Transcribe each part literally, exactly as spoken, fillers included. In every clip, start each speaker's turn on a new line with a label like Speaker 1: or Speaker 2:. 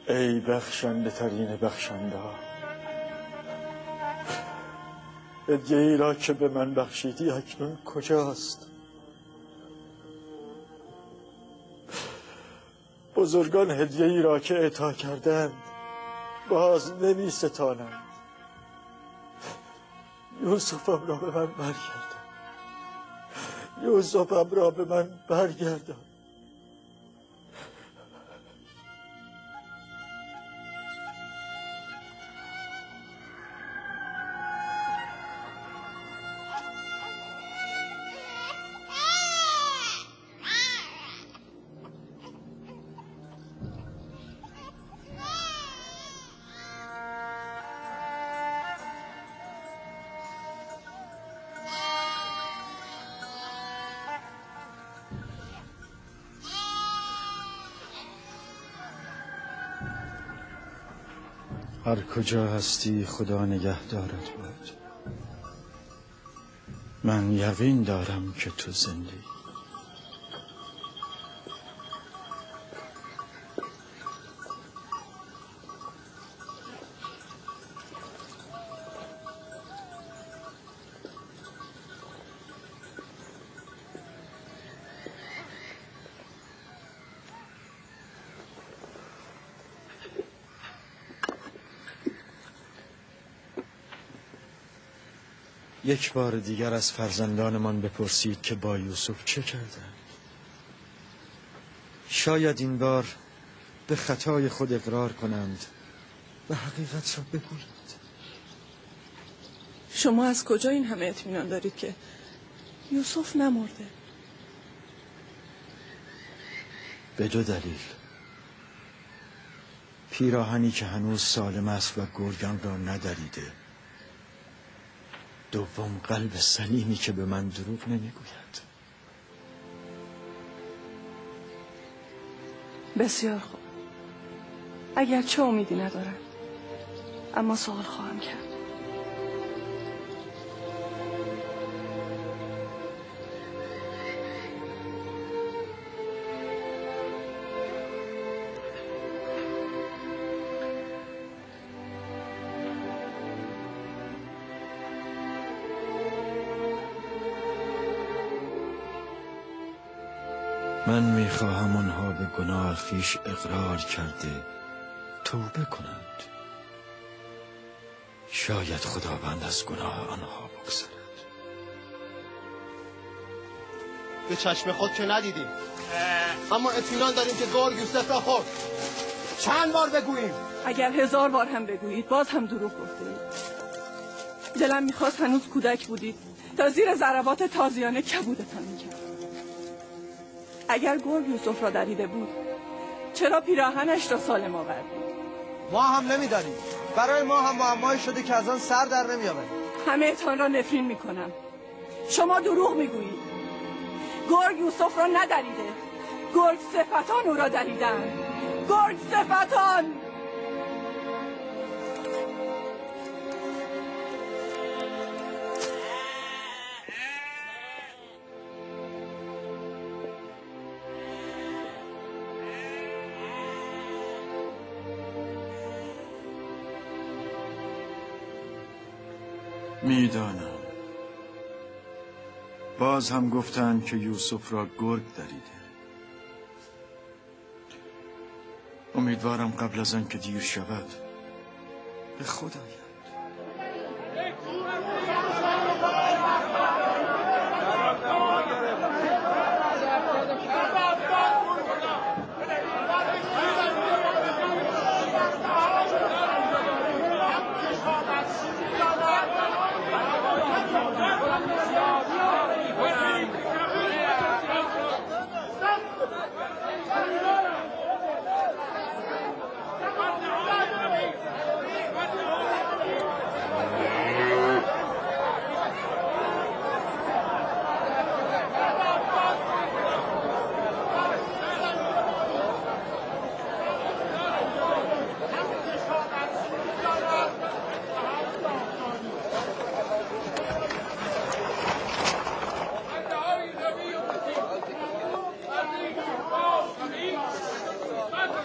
Speaker 1: ای بخشنده ترین بخشنده ها، هدیه ای را که به من بخشیدی اکنون کجاست؟ بزرگان هدیه ای را که عطا کردند باز نمی ستانند. یوسفم را به من برگردان، یوسفم را به من برگردان. هر کجا هستی خدا نگهدارت باد. من یقین دارم که تو زنده ای. یک بار دیگر از فرزندانمان بپرسید که با یوسف چه کردند. شاید این بار به خطای خود اقرار کنند و حقیقت را بگویند.
Speaker 2: شما از کجا این همه اطمینان دارید که یوسف نمرده؟
Speaker 1: به دو دلیل. پیراهنی که هنوز سالم است و گرگان را ندریده. دوم قلب سلیمی که به من دروغ نمیگوید.
Speaker 2: بسیار خوب. اگر چه امیدی ندارم، اما سوال خواهم کرد.
Speaker 1: من میخواهم آنها به گناه خویش اقرار کرده توبه کنند. شاید خداوند از گناه آنها بگذرد.
Speaker 3: به چشم خود که ندیدیم، اما اطمینان داریم که گرگ یوسف را خورد. چند بار بگوییم؟
Speaker 2: اگر هزار بار هم بگویید باز هم دروغ گفتید. دلم میخواست هنوز کودک بودید تا زیر ضربات تازیانه کبودتان میکرد. اگر گرگ یوسف را دریده بود چرا پیراهنش را سالم آوردید؟
Speaker 3: ما هم نمیدانیم. برای ما هم معمایی شده که از آن سر در نمیآوریم.
Speaker 2: همه تان را نفرین میکنم. شما دروغ میگویید. گرگ یوسف را ندریده. گرگ صفتان او را دریدند. گرگ صفتان.
Speaker 1: میدانم. باز هم گفتند که یوسف را گرگ دریده. امیدوارم قبل از آن که دیر شود به خود آید.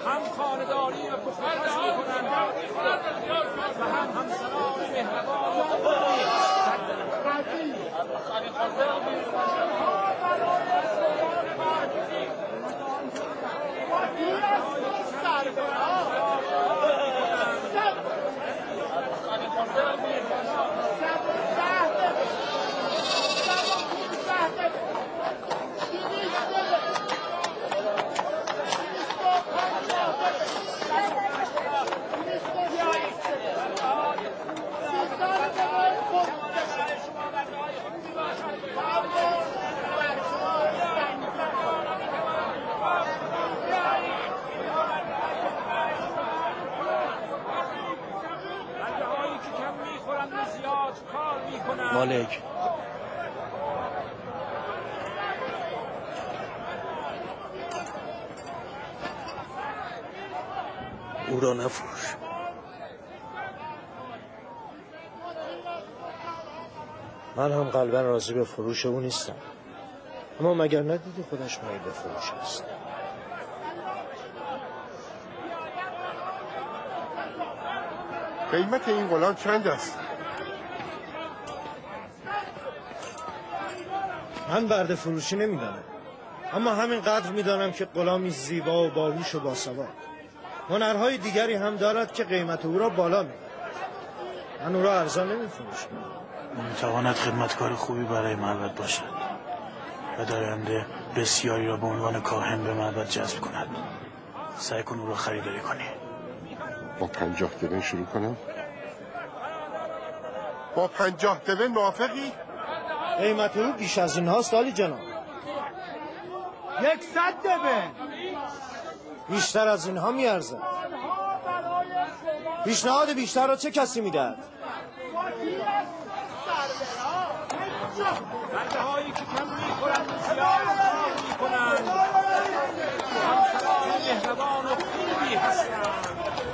Speaker 4: هم خانداری و پخته‌کش می‌کنند و هم همسران مهربان و خوبی
Speaker 5: مالک او را نفروش. من هم قلبا راضی به فروش او نیستم، اما مگر ندیدی خودش مایل به فروش است؟
Speaker 6: قیمت این غلام چند است؟
Speaker 5: من برده فروشی نمیدانم، اما همین قدر میدانم که غلامی زیبا و باهوش و باسواد. هنرهای دیگری هم دارد که قیمت او را بالا میبرد. من او را ارزان نمیفروشم.
Speaker 7: میتواند خدمتکار خوبی برای معبد باشد و در آینده بسیاری را به عنوان کاهن به معبد جذب کند. سعی کن او را خریداری کنی.
Speaker 6: با پنجاه دون شروع کنم؟ با پنجاه دون موافقی؟
Speaker 5: قیمت او بیش از این هاست عالی جناب.
Speaker 3: یکصد دون.
Speaker 5: بیشتر از اینها میارزد. پیشنهاد بیشتر را چه کسی میدهد؟
Speaker 4: برده هایی که کم میخورند زیاد کار میکنند، همسران مهربان و خوبی هستند.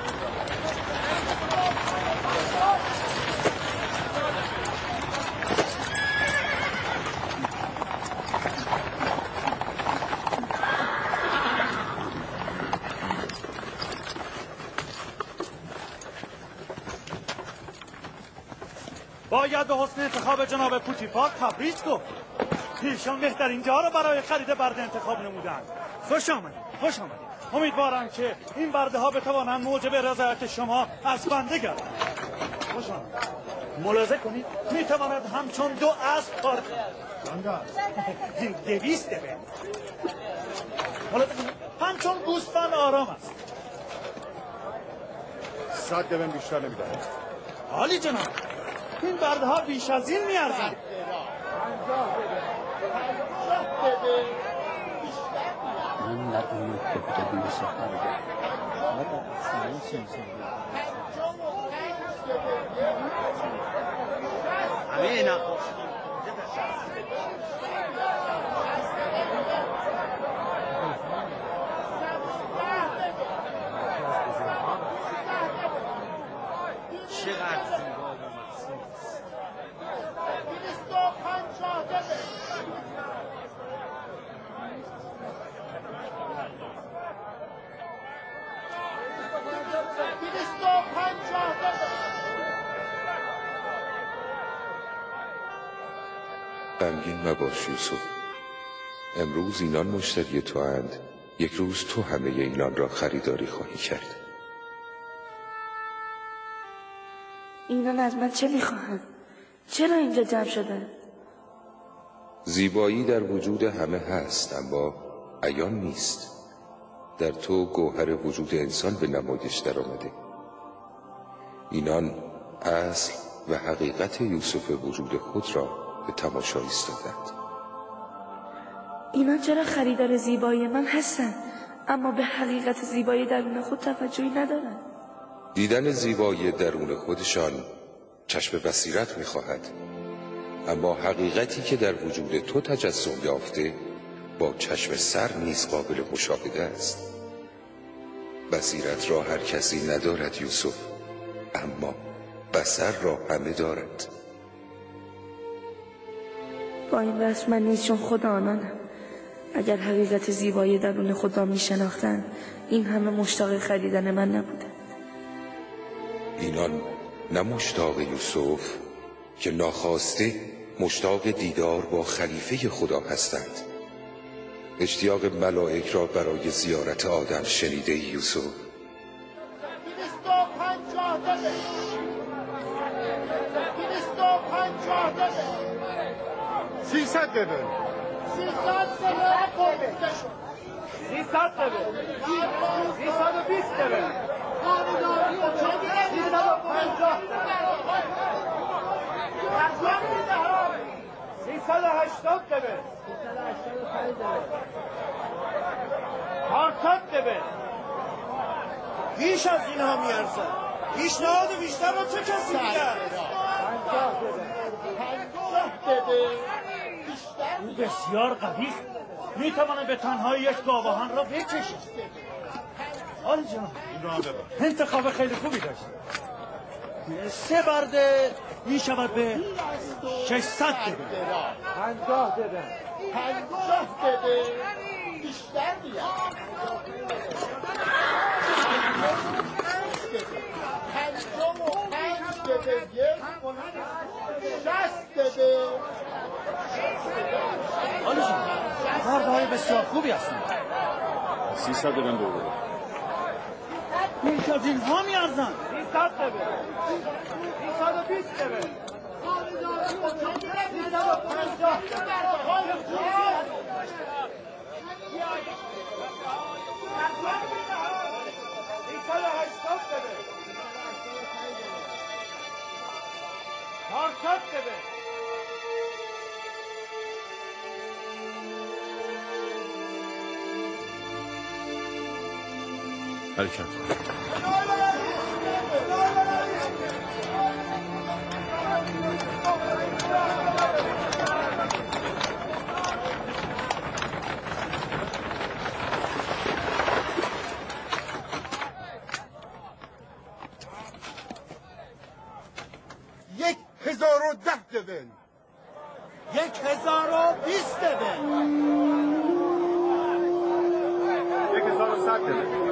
Speaker 7: باید به حسن انتخاب جناب پوتیفار تبریز گفت. ایشان بهترین جا را برای خرید برده انتخاب نمودند. خوش آمدید، خوش آمدید. امیدوارم که این برده ها بتوانند موجب رضایت شما از بنده گردند. خوش آمدید. ملاحظه کنید میتواند همچون دو اسب کار کند. دویست دوه. ملاحظه کنید همچون گوسفند آرام است.
Speaker 6: صد دون بیشتر نمیدهد.
Speaker 7: عالی جناب، این برده ها بیش از این میارزند.
Speaker 8: من ندونم که بوده بیو سفر
Speaker 3: همه نقاش چقدر زیبا و مخصوص.
Speaker 9: غمگین مباش یوسف. امروز اینان مشتری تو اند، یک روز تو همه اینان را خریداری خواهی کرد.
Speaker 10: اینان از من چه میخواهند؟ چرا اینجا جمع شده؟
Speaker 9: زیبایی در وجود همه هست، اما عیان نیست. در تو گوهر وجود انسان به نمایش در آمده. اینان اصل و حقیقت یوسف وجود خود را به تماشا ایستادند.
Speaker 10: اینان چرا خریدار زیبایی من هستند اما به حقیقت زیبایی درون خود توجهی ندارند؟
Speaker 9: دیدن زیبایی درون خودشان چشم بصیرت می‌خواهد، اما حقیقتی که در وجود تو تجسم یافته با چشم سر نیز قابل مشاهده است. بصیرت را هر کسی ندارد یوسف، اما بصر را همه دارد.
Speaker 10: با این وصف من نیز چون خود آنانم. اگر حقیقت زیبایی درون خود را می شناختند این همه مشتاق خریدن من نبودند.
Speaker 9: اینان نه مشتاق یوسف که ناخواسته مشتاق دیدار با خلیفه خدا هستند. اشتیاق ملائک را برای زیارت آدم شنیده یوسف؟
Speaker 6: سیصد بده
Speaker 7: سیصد بده سیصد بده سیصد و بیست بده سیصد و پنجاه سیصد و هشتاد بده هارتاد بده.
Speaker 5: بیش از اینها میارزن. پیشنهاد بیشتر رو چه کسی میگه؟
Speaker 7: او بسیار قبیح میتواند به تنهایی یک گاوهان را بکشید. آره جناب، انتخاب خیلی خوبی داشت. سه برده میشود به ششصد بده. پنجاه بده.
Speaker 3: پنجاه بده. بیشتر بیاد. پنجاه و پنج بده. یک شست بده.
Speaker 7: آره جان، برده های بسیار خوبی هستند.
Speaker 6: سیصد بدن دو بده.
Speaker 7: بیش از اینها میارزن. سیصد بده. سیصد و بیست بده. سیصد و پنجاه. سیصد و هشتاد بده. هارتاد بده.
Speaker 6: حرکت
Speaker 3: یک هزار و ده دوین.
Speaker 5: یک هزار و بیست دوین.
Speaker 6: یک هزار و صد دوین.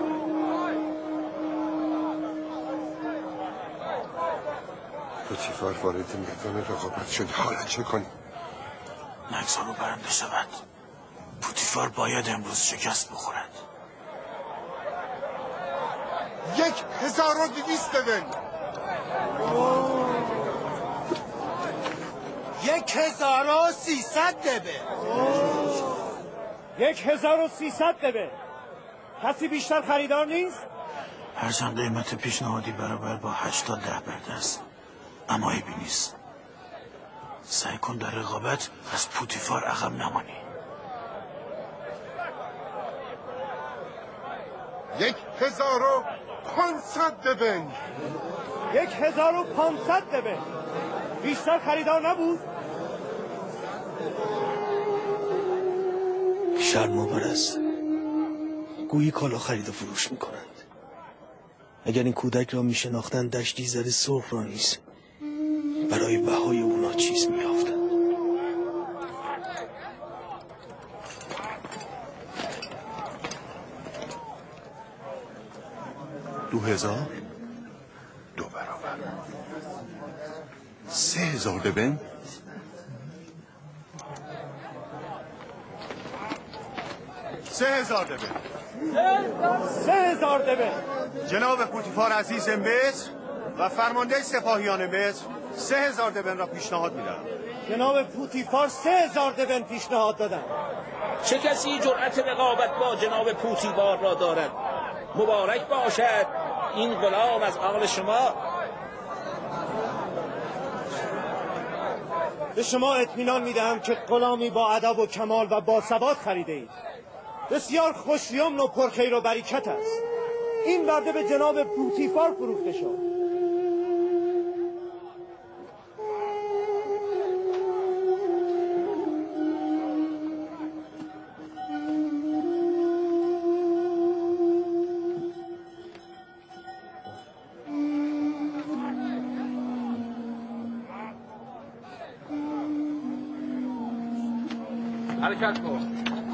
Speaker 6: پوتیفار وارد میدان رقابت شد. حالا چه کنیم؟
Speaker 7: نگذارو برنده شود. پوتیفار باید امروز شکست بخورد.
Speaker 3: یک هزار و دویست دوین.
Speaker 5: یک هزار و سیصد دوین.
Speaker 7: یک هزار و سیصد دوین. کسی بیشتر خریدار نیست؟ هرچند قیمت پیشنهادی برابر با هشتاد ده برده است، اما عیبی نیست. سعی کن در رقابت از پوتیفار عقب نمانی.
Speaker 6: یک هزار و پانصد دوین.
Speaker 7: یک هزار و پانصد دوین. بیشتر خریدار نبود؟
Speaker 11: شرم آور است. گویی کالا خرید و فروش میکنند. اگر این کودک را میشناختند دشتی زر سرخ را نیز برای بهای اونا چیز میافتند.
Speaker 6: دو هزار دو برابر. سه هزار دوین. سه هزار دوین.
Speaker 7: سه هزار دوین.
Speaker 6: جناب پوتیفار عزیز مصر و فرمانده سپاهیان مصر سه هزار دوین را پیشنهاد میدم.
Speaker 7: جناب پوتیفار سه هزار دوین پیشنهاد دادن.
Speaker 4: چه کسی جرأت رقابت با جناب پوتیفار را دارد؟ مبارک باشد این غلام از آل شما.
Speaker 7: به شما اطمینان میدهم که غلامی با ادب و کمال و با ثبات خریده اید. بسیار خوشیمن و پرخیر و برکت است. این برده به جناب پوتیفار فروخته شد.
Speaker 4: حرکت کن.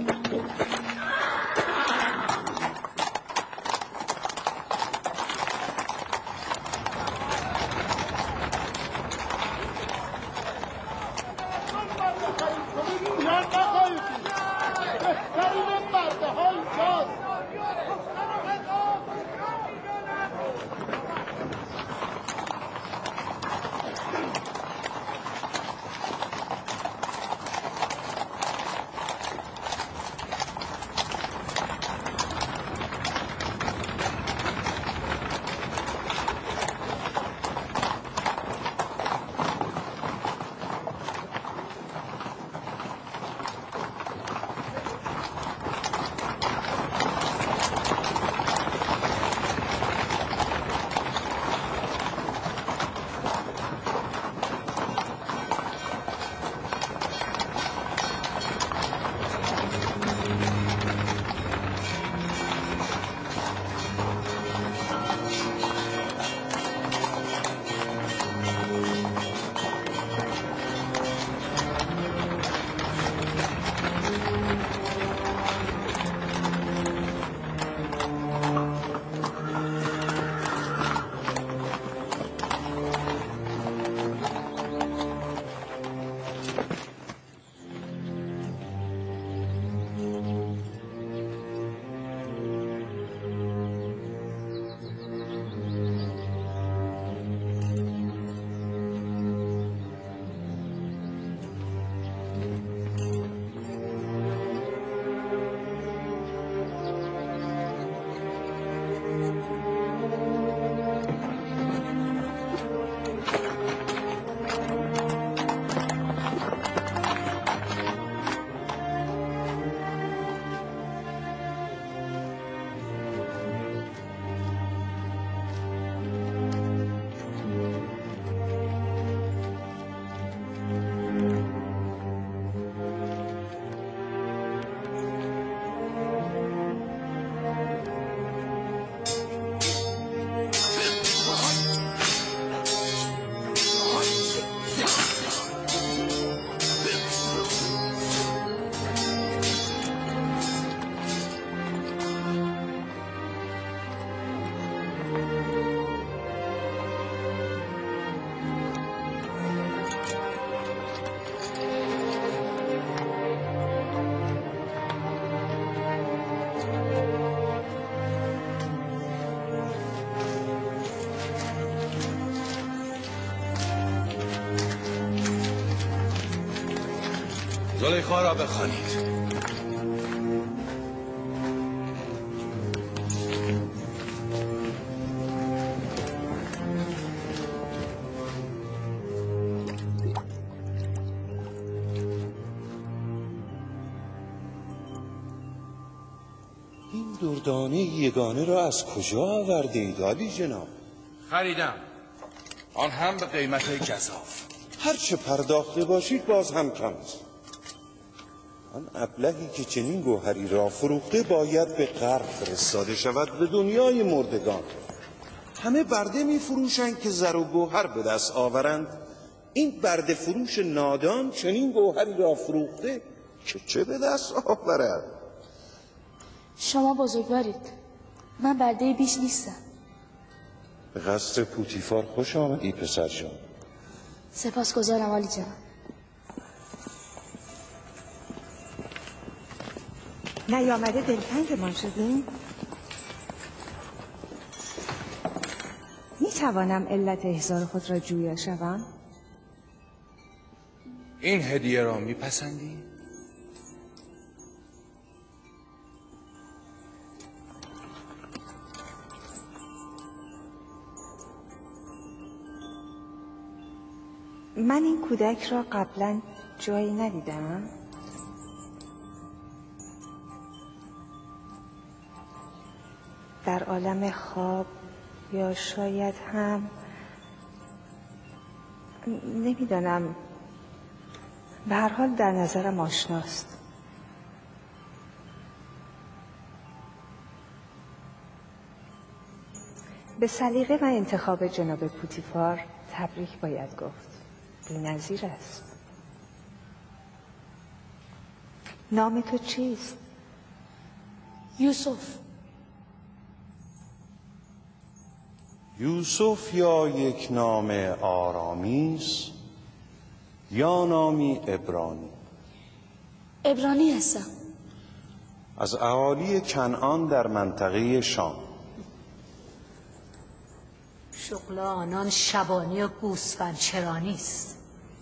Speaker 12: زلیخا را بخوانید.
Speaker 9: این دردانه یگانه را از کجا آوردید عالی جناب؟
Speaker 12: خریدم، آن هم به قیمت گزاف.
Speaker 9: هرچه پرداخته باشید باز هم کم است. آن ابلهی که چنین گوهری را فروخته باید به غرب فرستاده شود، به دنیای مردگان. همه برده می فروشند که زر و گوهر به دست آورند. این برده فروش نادان چنین گوهری را فروخته که چه به دست آورد؟
Speaker 10: شما بزرگوارید، من برده بیش نیستم.
Speaker 9: به قصر پوتیفار خوش آمدی پسر جان.
Speaker 10: سپاسگزارم عالی جناب.
Speaker 13: نیامده دلتنگمان شدیم؟ می توانم علت احضار خود را جویا شوم؟
Speaker 12: این هدیه را می پسندی؟
Speaker 13: من این کودک را قبلا جایی ندیدم. در عالم خواب یا شاید هم نمیدانم، به هر حال در نظرم آشناست. به سلیقه و انتخاب جناب پوتیفار تبریک باید گفت. بی‌نظیر است. نام تو چیست؟
Speaker 10: یوسف.
Speaker 14: یوسف یا یک نام آرامیست یا نامی عبرانی؟
Speaker 10: عبرانی هستم.
Speaker 14: از اهالی کنعان در منطقه شام.
Speaker 15: شغل آنان شبانی و گوسفند چرانی است.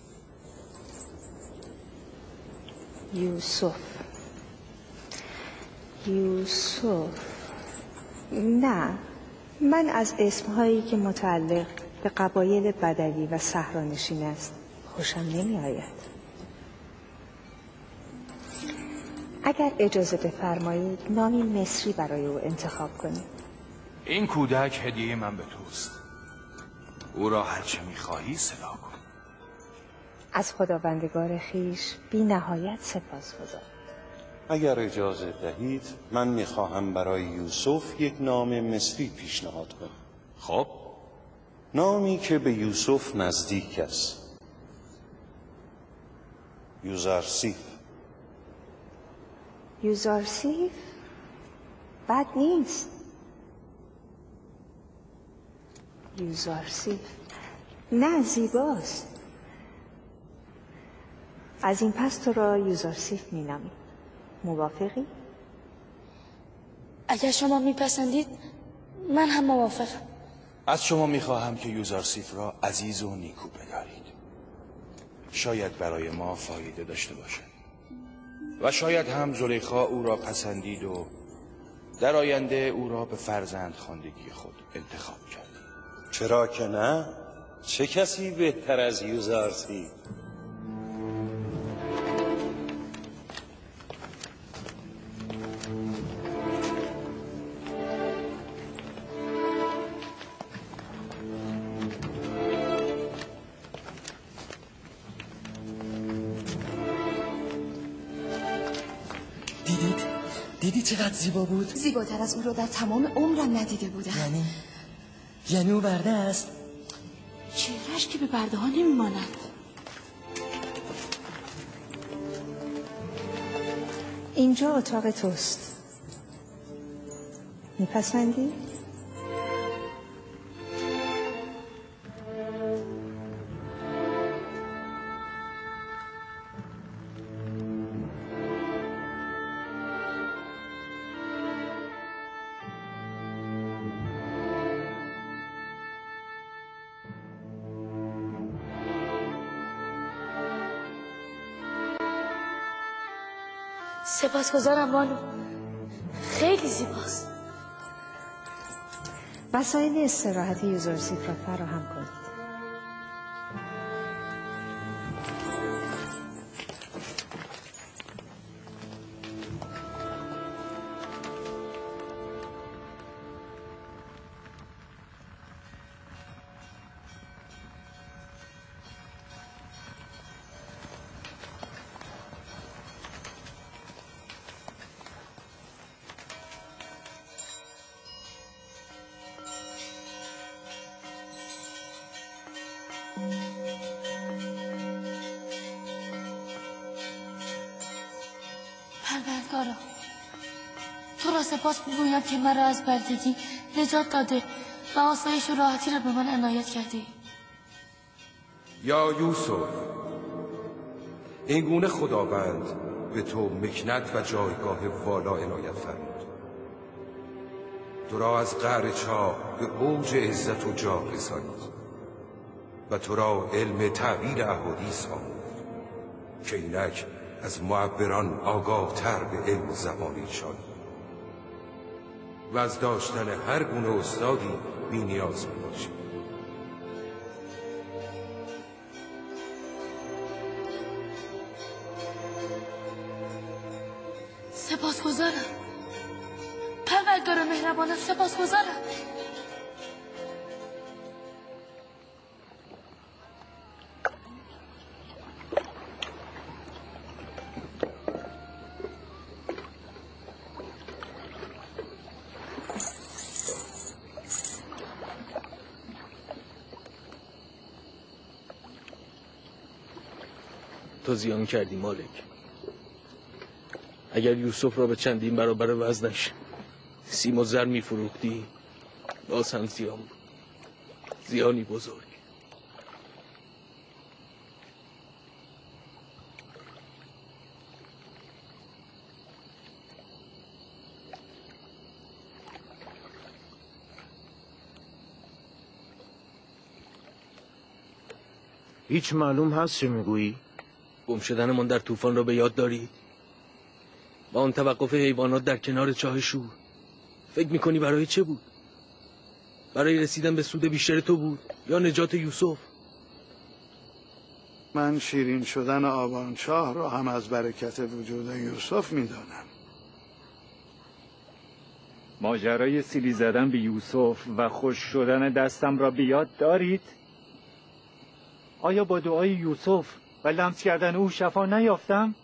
Speaker 13: یوسف یوسف نه، من از اسمهایی که متعلق به قبایل بدوی و صحرانشین است خوشم نمی آید. اگر اجازه بفرمایید نامی مصری برای او انتخاب کنید.
Speaker 12: این کودک هدیه من به توست. او را هرچه میخواهی صدا کن.
Speaker 13: از خداوندگار خیش بی نهایت سپاسگزارم.
Speaker 14: اگر اجازه دهید من میخواهم برای یوسف یک نام مصری پیشنهاد کنم.
Speaker 12: خب،
Speaker 14: نامی که به یوسف نزدیک است. یوزارسیف.
Speaker 13: یوزارسیف بد نیست. یوزارسیف نه، زیباست. از این پس تو را یوزارسیف می نامیم. موافقی؟
Speaker 10: اگر شما میپسندید من هم موافقم.
Speaker 12: از شما میخواهم که یوزارسیف را عزیز و نیکو بدارید. شاید برای ما فایده داشته باشد و شاید هم زلیخا او را پسندید و در آینده او را به فرزند خواندگی خود انتخاب کرد.
Speaker 14: چرا که نه؟ چه کسی بهتر از یوزارسیف؟
Speaker 16: دیدید؟ دیدید چقدر زیبا بود؟
Speaker 17: زیباتر از اون رو در تمام عمرم ندیده بودم.
Speaker 16: یعنی؟ یعنی او برده است؟
Speaker 17: چهرهش که به برده ها نمیماند.
Speaker 13: اینجا اتاق توست. میپسندی؟
Speaker 10: سپاسگزارم بانو، خیلی زیباست.
Speaker 13: وسایل استراحت یوزارسیف را فراهم کنید.
Speaker 10: پروردگارا، تو را سپاس میگویم که مرا از بردگی نجات داده و آسایش و راحتی را به من عنایت کرده.
Speaker 9: یا یوسف، این گونه خداوند به تو مکنت و جایگاه والا عنایت فرمود. تو را از قعر چاه به اوج عزت و جاه رسانید و تو را علم تعبیر احادیث آموخت که اینک از معبران آگاه تر به علم زبانیشان و از داشتن هر گونه استادی بی نیاز باشی.
Speaker 10: سپاسگزارم پروردگار مهربانم، سپاسگزارم.
Speaker 11: تو زیان کردی مالک. اگر یوسف را به چندین برابر وزنش سیم و زر میفروختی باز هم زیان بود، زیانی بزرگ.
Speaker 5: هیچ معلوم هست چه میگویی؟
Speaker 11: گم شدنمان در طوفان را به یاد دارید؟ با آن توقف حیوانات در کنار چاه شور، فکر میکنی برای چه بود؟ برای رسیدن به سود بیشتر تو بود یا نجات یوسف؟
Speaker 18: من شیرین شدن آبانچاه را هم از برکت وجود یوسف میدانم.
Speaker 4: ماجرای سیلی زدن به یوسف و خوش شدن دستم را به یاد دارید؟ آیا با دعای یوسف و لمس کردن او شفا نیافتم؟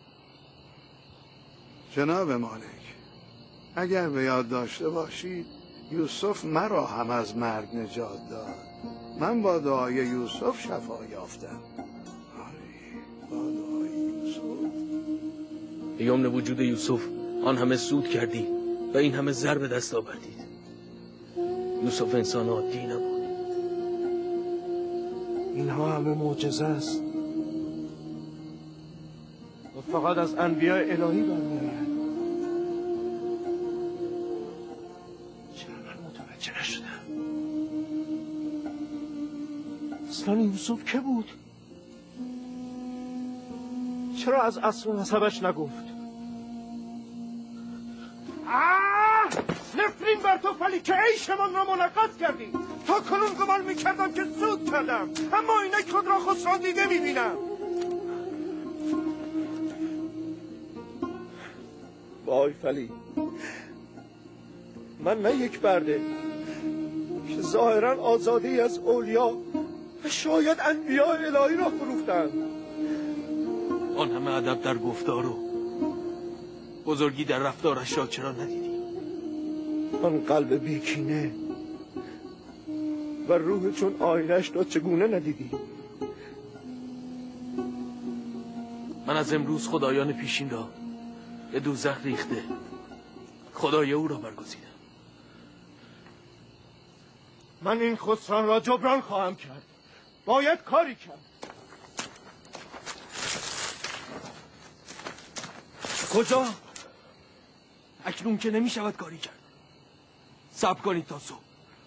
Speaker 18: جناب مالک، اگر به یاد داشته باشید یوسف مرا هم از مرگ نجات داد. من با دعای یوسف شفا یافتم. با دعای یوسف.
Speaker 11: به یمن وجود یوسف آن همه سود کردی و این همه زر به دست آوردید. یوسف انسان عادی نبود.
Speaker 5: اینها همه معجزه است و فقط از انبیاء الهی برمی‌آید. چرا من متوجه نشدم؟ اصلا یوسف که بود؟ چرا از اصل و نسبش نگفت؟ نفرین بر تو فلی که عیشمان را منعقد کردی. تا کنون گمان میکردم که سود کردم، اما اینک خود را خسران دیده میبینم. وای فلی، من نه یک برده که ظاهرا آزادی از اولیا و شاید انبیاء الهی را فروختند.
Speaker 11: آن همه ادب در گفتار و بزرگی در رفتارش را چرا ندیدی؟
Speaker 5: آن قلب بیکینه و روح چون آینش را چگونه ندیدی؟
Speaker 11: من از امروز خدایان پیشین را به دوزخ ریخته خدای او را برگزیدم.
Speaker 5: من این خسران را جبران خواهم کرد. باید کاری کرد.
Speaker 11: کجا؟ اکنون که نمی شود کاری کرد. صبر کنید تا صبح.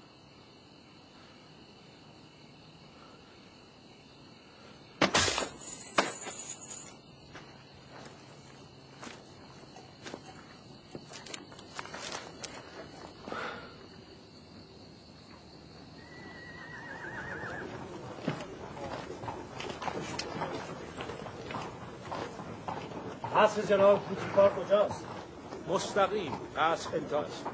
Speaker 5: قصر جناب پوتیفار کجاست؟
Speaker 12: مستقیم قصر انتاست.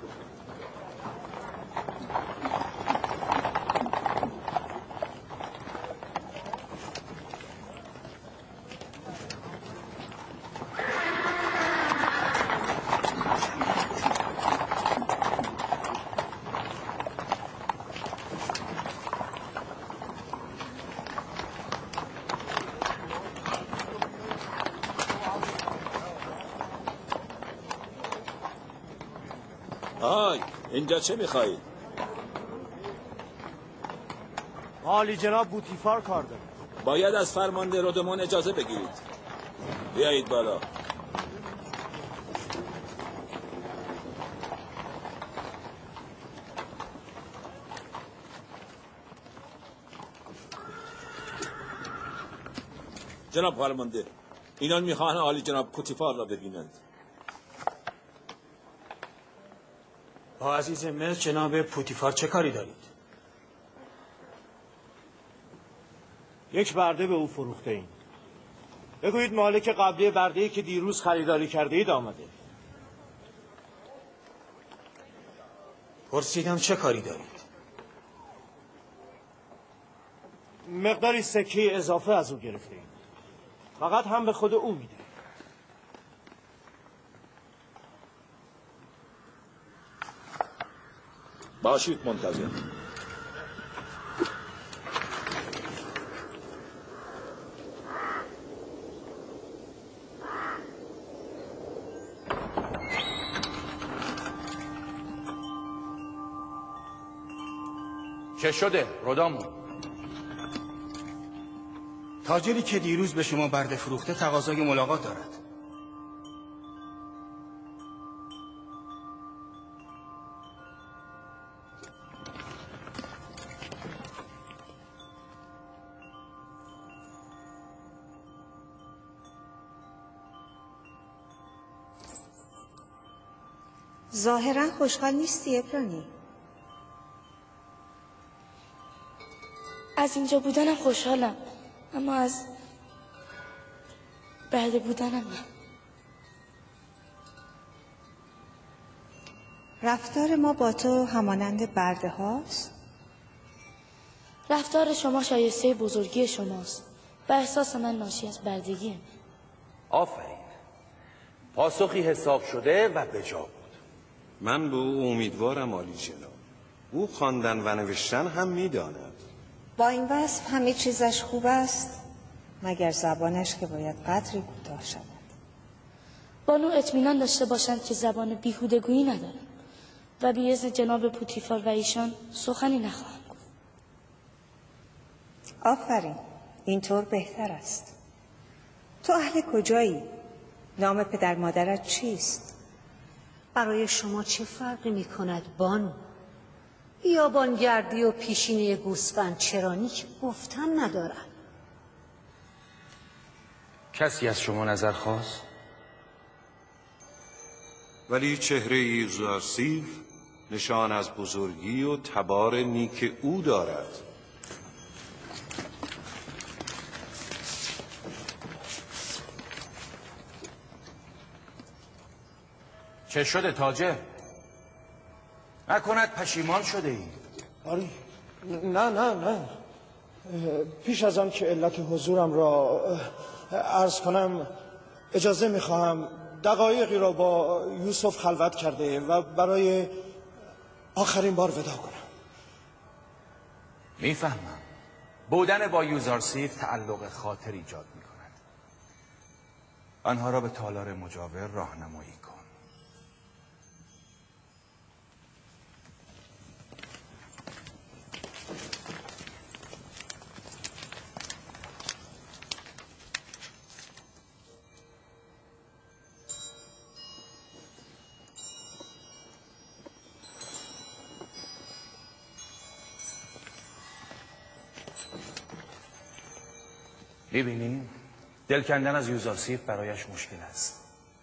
Speaker 19: آی اینجا چه میخواهید؟
Speaker 5: عالی جناب بوتیفار کار داره.
Speaker 19: باید از فرمانده رودمان اجازه بگیرید. بیایید بالا. جناب فرمانده، اینان میخواهند عالی جناب بوتیفار را ببینند.
Speaker 7: با عزیز مصر جناب پوتیفار چه کاری دارید؟
Speaker 5: یک برده به او فروخته ایم. بگویید مالک قبلی برده‌ای که دیروز خریداری کرده اید آمده.
Speaker 7: پرسیدم چه کاری دارید؟
Speaker 5: مقداری سکه اضافه از او گرفته ایم. فقط هم به خود او میده.
Speaker 19: باشید منتظر.
Speaker 12: چه شده رودامون؟
Speaker 20: تاجری که دیروز به شما برده فروخته تقاضای ملاقات دارد.
Speaker 13: ظاهرا خوشحال نیستی ابرانی؟
Speaker 10: از اینجا بودنم خوشحالم، اما از برده بودنم نه.
Speaker 13: رفتار ما با تو همانند برده هاست؟
Speaker 10: رفتار شما شایسته بزرگی شماست و احساس من ناشی از بردگی من.
Speaker 12: آفرین، پاسخی حساب شده و بجا بود.
Speaker 14: من به او امیدوارم عالی جناب. او خواندن و نوشتن هم میداند.
Speaker 13: با این وصف همه چیزش خوب است مگر زبانش که باید قدری کوتاه شود.
Speaker 10: بانو اطمینان داشته باشند که زبان بیهودگویی ندارم و بی اذن جناب پوتیفار و ایشان سخنی نخواهم گفت.
Speaker 13: آفرین، اینطور بهتر است. تو اهل کجایی؟ نام پدر مادرت چیست؟
Speaker 15: برای شما چه فرقی می کند بانو؟ بیابانگردی و پیشینه گوسفند چرانی که گفتن ندارد.
Speaker 12: کسی از شما نظر خواست؟
Speaker 14: ولی چهره یوزارسیف نشان از بزرگی و تبار نیک او دارد.
Speaker 12: چه شده تاجر؟ نکند پشیمان شده ای؟
Speaker 5: آری نه نه نه پیش از آن که علت حضورم را عرض کنم اجازه میخواهم دقایقی را با یوسف خلوت کرده و برای آخرین بار ودا کنم.
Speaker 12: میفهمم. بودن با یوزارسیف تعلق خاطر ایجاد میکند. آنها را به تالار مجاور راهنمایی کن. میبینی؟ دل کندن از یوزارسیف برایش مشکل است.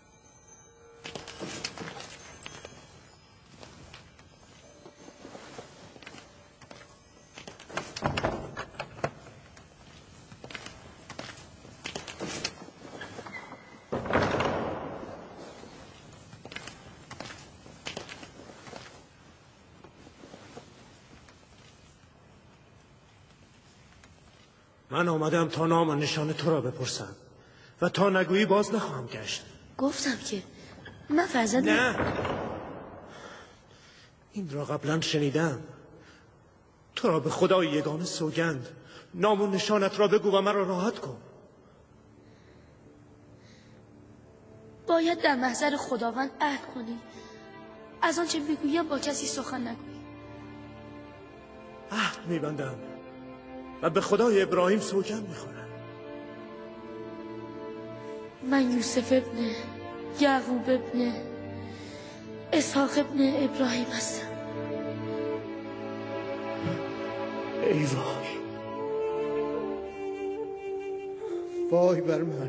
Speaker 5: من آمدم تا نام و نشان تو را بپرسم و تا نگویی باز نخواهم گشت.
Speaker 10: گفتم که من فرزند
Speaker 5: نه، این را قبلا شنیدم. تو را به خدای یگانه سوگند، نام و نشانت را بگو و مرا راحت کن.
Speaker 10: باید در محضر خداوند عهد کنی از آنچه میگویم با کسی سخن نگویی.
Speaker 5: عهد میبندم و به خدای ابراهیم سوگند میخورم.
Speaker 10: من یوسف ابن یعقوب ابن اسحاق ابن ابراهیم هستم.
Speaker 5: ای وای، وای بر من.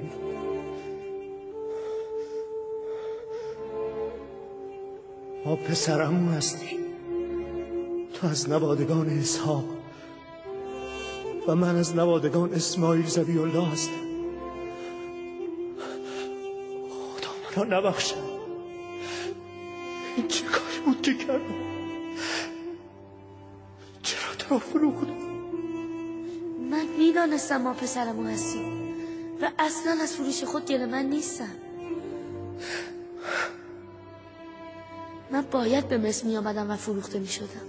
Speaker 5: ما پسرمو هستی. تو از نوادگان اسحاق و من از نوادگان اسماعیل ذبیح الله هستم. خدا منو نبخشه. این چه کاری بود که کردم؟ چرا تو را فروختم؟
Speaker 10: من میدانستم ما پسرمو هستی و اصلا از فروش خود گله من نیستم. من باید به مصر می آمدم و فروخته می شدم.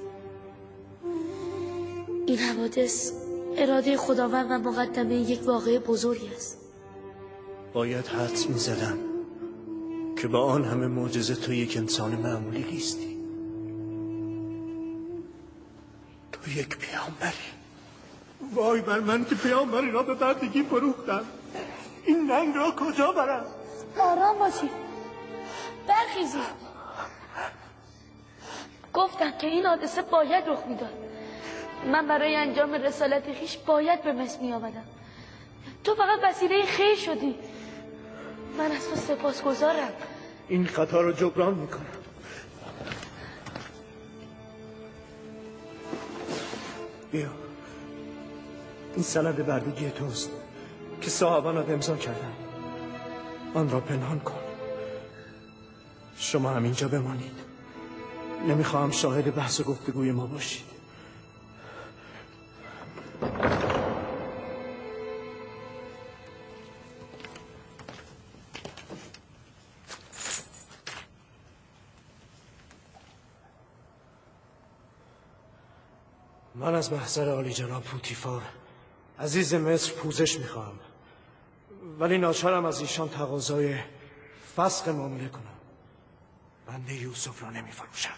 Speaker 10: این حوادث اراده خداوند و مقدمه یک واقعه بزرگی است.
Speaker 5: باید حدس می زدم که با آن همه معجزه تو یک انسان معمولی نیستی. تو
Speaker 11: تو یک پیامبری.
Speaker 5: وای بر من که پیامبری را به بردگی فروختم. این ننگ را کجا برم؟
Speaker 10: آرام باشید، برخیزید. گفتم که این حادثه باید رخ میداد. من برای انجام رسالت خویش باید به مصر می آمدم. تو فقط وسیله خیر شدی. من از تو سپاسگزارم.
Speaker 5: این خطا رو جبران میکنم. بیا، این سند بردگی توست که صاحبانت امضا کردن. آن را پنهان کن. شما هم اینجا بمانید. نمیخواهم شاهد بحث و گفتگوی ما باشید. من از محضر عالی جناب پوتیفار عزیز مصر پوزش میخواهم، ولی ناچارم از ایشان تقاضای فسخ معامله کنم. بنده یوسف را نمیفروشم.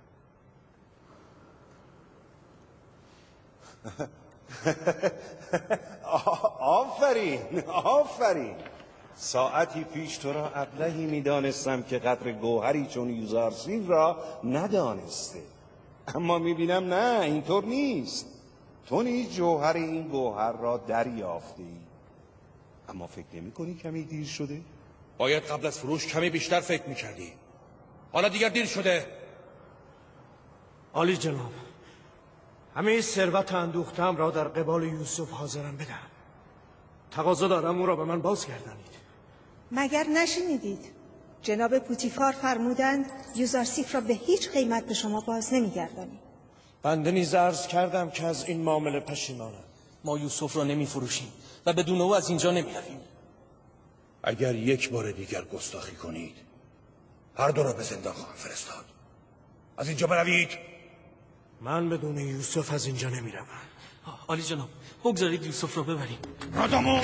Speaker 14: آفرین آفرین. ساعتی پیش تو را ابلهی میدانستم که قدر گوهری چون یوزارسیف را ندانسته، اما میبینم نه، اینطور نیست. تو نیز جوهر این گوهر را دریافته ای، اما فکر نمی کنی کمی دیر شده؟
Speaker 12: باید قبل از فروش کمی بیشتر فکر میکردی. حالا دیگر دیر شده.
Speaker 5: عالی جناب، همه ثروت اندوختم را در قبال یوسف حاضرم بدم. تقاضا دارم او را به من بازگردانید.
Speaker 13: مگر نشنیدید جناب پوتیفار فرمودند یوزارسیف را به هیچ قیمت به شما باز نمیگردانید.
Speaker 11: بنده نیز عرض کردم که از این معامله پشیمانم. ما یوسف را نمیفروشیم و بدون او از اینجا نمیرویم.
Speaker 12: اگر یک بار دیگر گستاخی کنید هر دو را به زندان خواهم فرستاد. از اینجا بروید.
Speaker 5: من بدون یوسف از اینجا نمیروم.
Speaker 11: عالی جناب، بگذارید یوسف را ببریم.
Speaker 12: رادامون،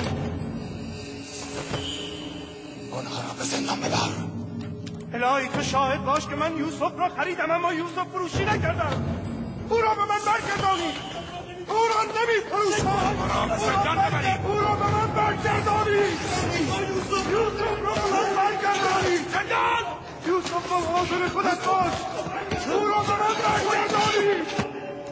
Speaker 12: آنها را به زندان ببر.
Speaker 5: الهی تو شاهد باش که من یوسف را خریدم اما یوسف فروشی نکردم. او را به من برگردانید. او را نمیفروشم.
Speaker 12: او را به زندان ببرید.
Speaker 5: او را به من برگردانید. یوسف را به من برگردانید.
Speaker 12: زندان.
Speaker 5: یوسف را حاضر خودت باش. او را به من برگردانید.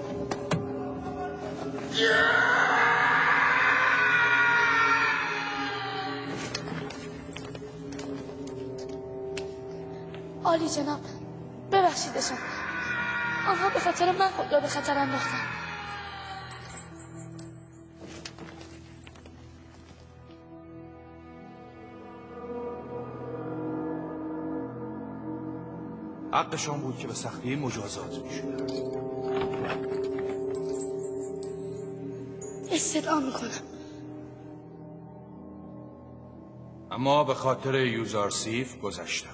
Speaker 10: عالی جناب، ببخشیدشان. آنها به خاطر من خود را به خطر انداختند.
Speaker 12: حقشان بود که به سختی مجازات می‌شدند.
Speaker 10: استدعا میکنم.
Speaker 12: اما به خاطر یوزارسیف گذشتم.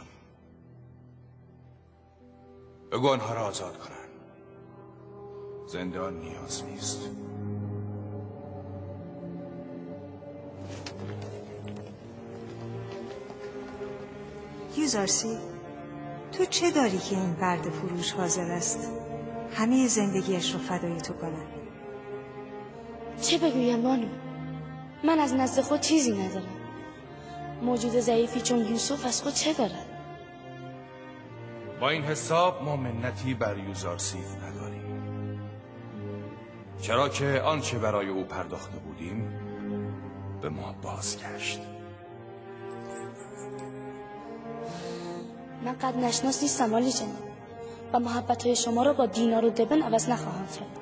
Speaker 12: بگو آنها را آزاد کنند. زندان نیاز نیست.
Speaker 13: یوزارسیف، تو چه داری که این برد فروش حاضر است همه زندگیش رو فدای تو کنه؟
Speaker 10: چه بگویم بانو؟ من از نزد خود چیزی ندارم. موجود ضعیفی چون یوسف از خود چه دارد؟
Speaker 12: با این حساب ما منتی بر یوزارسیف نداریم، چرا که آنچه برای او پرداخته بودیم به ما بازگشت.
Speaker 10: من قد نشناس نیستم عالی جناب و محبت های شما را با دینار و دبن عوض نخواهم کرد.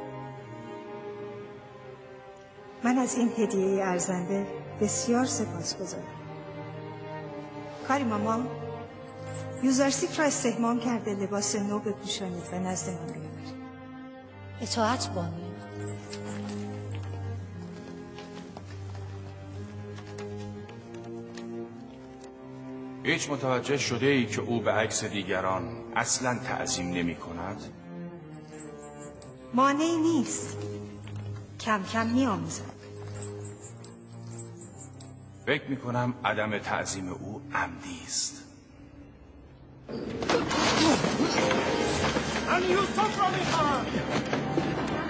Speaker 13: من از این هدیه ارزنده بسیار سپاسگزارم. کاری ماما، یوزارسیف را استحمام کرده لباس نو بپوشانید و نزد من بیاورید.
Speaker 15: اطاعت بانوی.
Speaker 12: هیچ متوجه شده ای که او به عکس دیگران اصلا تعظیم نمی کند؟
Speaker 13: مانعی نیست، کم کم می آموزد.
Speaker 12: فکر می کنم عدم تعظیم او عمدی است.
Speaker 5: من یوسف را می خواهم.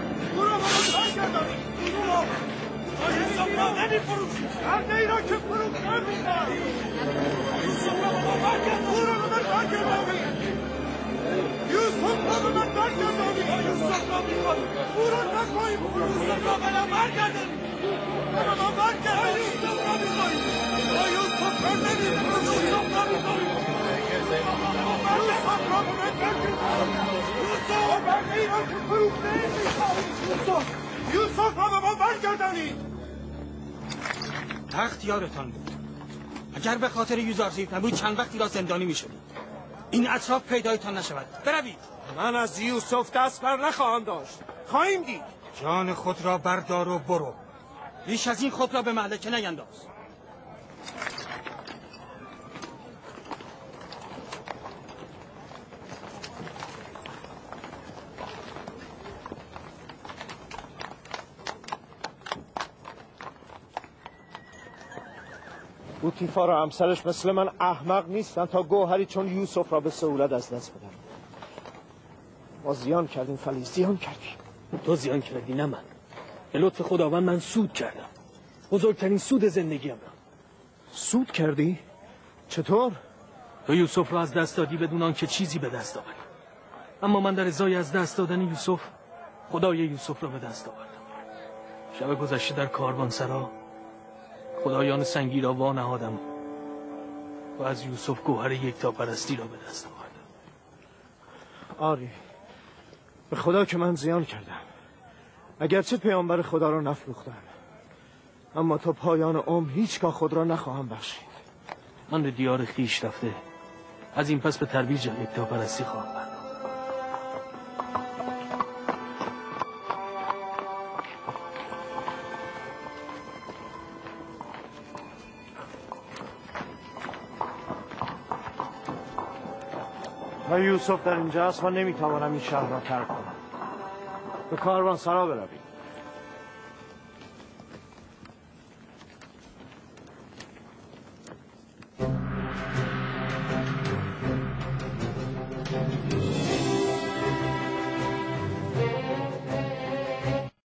Speaker 7: نمیفروشی. برده ای را که فروختن می‌خوای. یوسف را به ما برگرد. او را به من برگردانی. یوسف را به من برگردانی. یوسف را می‌خوای. او را نخواهیم فروخت. یوسف را به من برگردانی. به من برگردانی. یوسف را می‌خوای. یوسف را نمی‌فروشی. یوسف را می‌خوای. یوسف را به من برگردانی. یوسف برده ای را که فروخته می‌خوای. یوسف یوسف را به ما برگردانی.
Speaker 20: تخت یارتان بود. اگر به خاطر یوزارسیف نبود چند وقتی را زندانی می‌شدید. این اطراف پیدایتان نشود. بروید.
Speaker 5: من از یوسف دست بر نخواهم داشت. خواهیم دید.
Speaker 20: جان خود را بردار و برو. بیش از این خود را به مهلکه نینداز.
Speaker 5: بوتیفار و امثالش مثل من احمق نیستن تا گوهری چون یوسف را به سهولت از دست بدن. ما زیان کردیم فلی، زیان کردیم.
Speaker 11: تو زیان کردی نه من. به لطف خداوند من سود کردم. بزرگترین سود زندگیم را.
Speaker 5: سود کردی؟ چطور؟
Speaker 11: تو یوسف را از دست دادی بدون آنکه چیزی به دست آوری. اما من در ازای از دست دادن یوسف خدای یوسف را به دست آوردم. شب گذشته در کاروانسرا خدایان سنگی را وا نهادم و از یوسف گوهر یکتاپرستی را به دست آوردم.
Speaker 5: آری، به خدا که من زیان کردم. اگرچه پیامبر خدا را نفروختم، اما تا پایان عمر هیچگاه خود را نخواهم بخشید.
Speaker 11: من به دیار خیش رفته از این پس به ترویج یکتاپرستی خواهم پرداخت.
Speaker 5: و یوسف در اینجا است و نمیتوانم این شهر را ترک کنم. به کاروان سرا بروید.